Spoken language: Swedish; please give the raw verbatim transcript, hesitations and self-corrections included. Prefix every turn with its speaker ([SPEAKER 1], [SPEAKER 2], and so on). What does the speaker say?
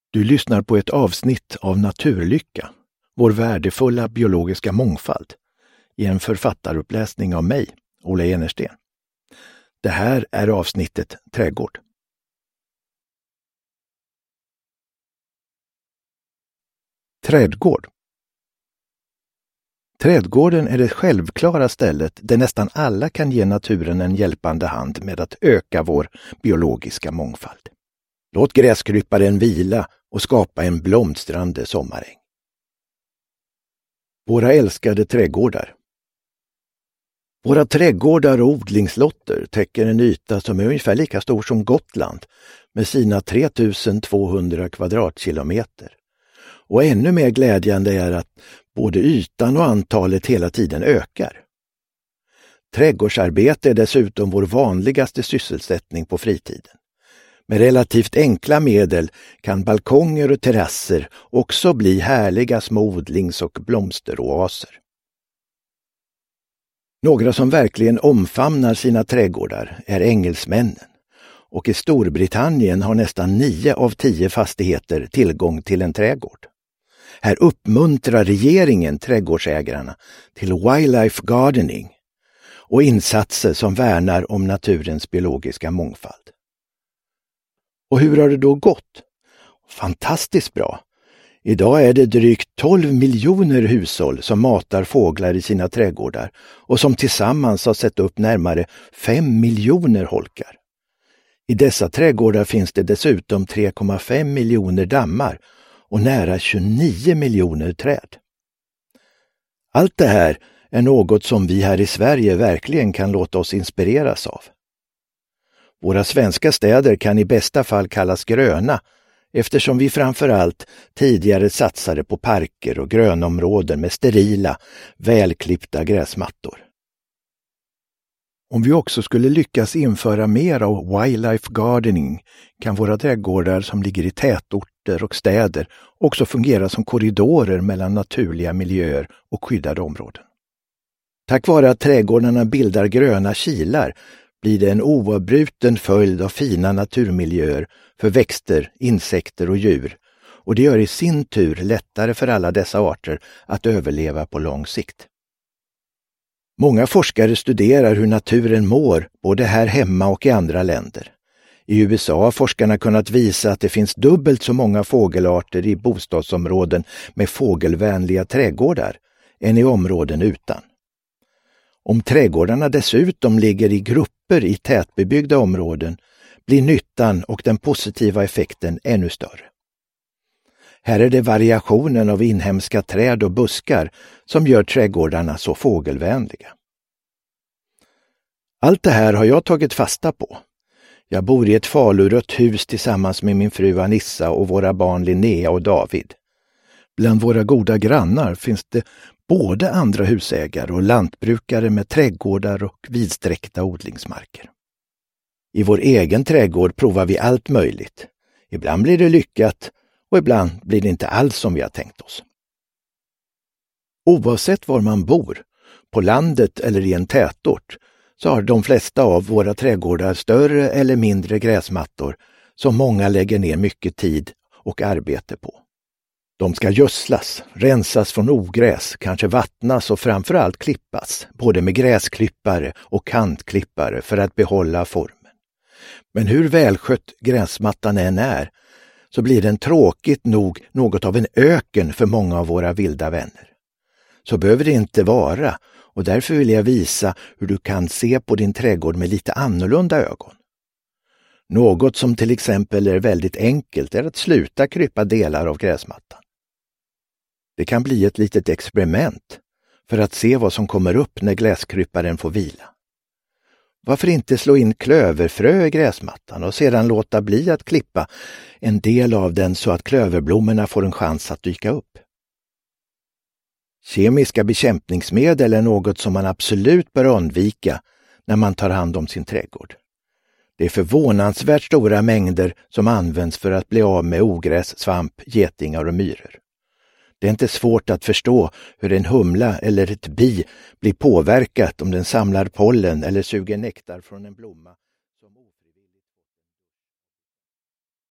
[SPEAKER 1] Du lyssnar på ett avsnitt av Naturlycka, vår värdefulla biologiska mångfald, i en författaruppläsning av mig, Olle Enersten. Det här är avsnittet Trädgård. Trädgård. Trädgården är det självklara stället där nästan alla kan ge naturen en hjälpande hand med att öka vår biologiska mångfald. Låt gräskryparen vila och skapa en blomstrande sommaräng. Våra älskade trädgårdar. Våra trädgårdar och odlingslotter täcker en yta som är ungefär lika stor som Gotland med sina tre tusen tvåhundra kvadratkilometer. Och ännu mer glädjande är att både ytan och antalet hela tiden ökar. Trädgårdsarbete är dessutom vår vanligaste sysselsättning på fritiden. Med relativt enkla medel kan balkonger och terrasser också bli härliga små odlings- och blomsteroaser. Några som verkligen omfamnar sina trädgårdar är engelsmännen, och i Storbritannien har nästan nio av tio fastigheter tillgång till en trädgård. Här uppmuntrar regeringen trädgårdsägarna till wildlife gardening och insatser som värnar om naturens biologiska mångfald. Och hur har det då gått? Fantastiskt bra! Idag är det drygt tolv miljoner hushåll som matar fåglar i sina trädgårdar och som tillsammans har sett upp närmare fem miljoner holkar. I dessa trädgårdar finns det dessutom tre komma fem miljoner dammar och nära tjugonio miljoner träd. Allt det här är något som vi här i Sverige verkligen kan låta oss inspireras av. Våra svenska städer kan i bästa fall kallas gröna, eftersom vi framförallt tidigare satsade på parker och grönområden med sterila, välklippta gräsmattor. Om vi också skulle lyckas införa mer av wildlife gardening kan våra trädgårdar som ligger i tätorter och städer också fungera som korridorer mellan naturliga miljöer och skyddade områden. Tack vare att trädgårdarna bildar gröna kilar blir det en oavbruten följd av fina naturmiljöer för växter, insekter och djur, och det gör i sin tur lättare för alla dessa arter att överleva på lång sikt. Många forskare studerar hur naturen mår både här hemma och i andra länder. I U S A har forskarna kunnat visa att det finns dubbelt så många fågelarter i bostadsområden med fågelvänliga trädgårdar än i områden utan. Om trädgårdarna dessutom ligger i grupper i tätbebyggda områden blir nyttan och den positiva effekten ännu större. Här är det variationen av inhemska träd och buskar som gör trädgårdarna så fågelvänliga. Allt det här har jag tagit fasta på. Jag bor i ett falurött hus tillsammans med min fru Anissa och våra barn Linnea och David. Bland våra goda grannar finns det både andra husägare och lantbrukare med trädgårdar och vidsträckta odlingsmarker. I vår egen trädgård provar vi allt möjligt. Ibland blir det lyckat och ibland blir det inte alls som vi har tänkt oss. Oavsett var man bor, på landet eller i en tätort, så har de flesta av våra trädgårdar större eller mindre gräsmattor som många lägger ner mycket tid och arbete på. De ska gödslas, rensas från ogräs, kanske vattnas och framförallt klippas, både med gräsklippare och kantklippare för att behålla formen. Men hur välskött gräsmattan än är, så blir den tråkigt nog något av en öken för många av våra vilda vänner. Så behöver det inte vara, och därför vill jag visa hur du kan se på din trädgård med lite annorlunda ögon. Något som till exempel är väldigt enkelt är att sluta krypa delar av gräsmattan. Det kan bli ett litet experiment för att se vad som kommer upp när gräskryparen får vila. Varför inte slå in klöverfrö i gräsmattan och sedan låta bli att klippa en del av den så att klöverblommorna får en chans att dyka upp? Kemiska bekämpningsmedel är något som man absolut bör undvika när man tar hand om sin trädgård. Det är förvånansvärt stora mängder som används för att bli av med ogräs, svamp, getingar och myror. Det är inte svårt att förstå hur en humla eller ett bi blir påverkat om den samlar pollen eller suger nektar från en blomma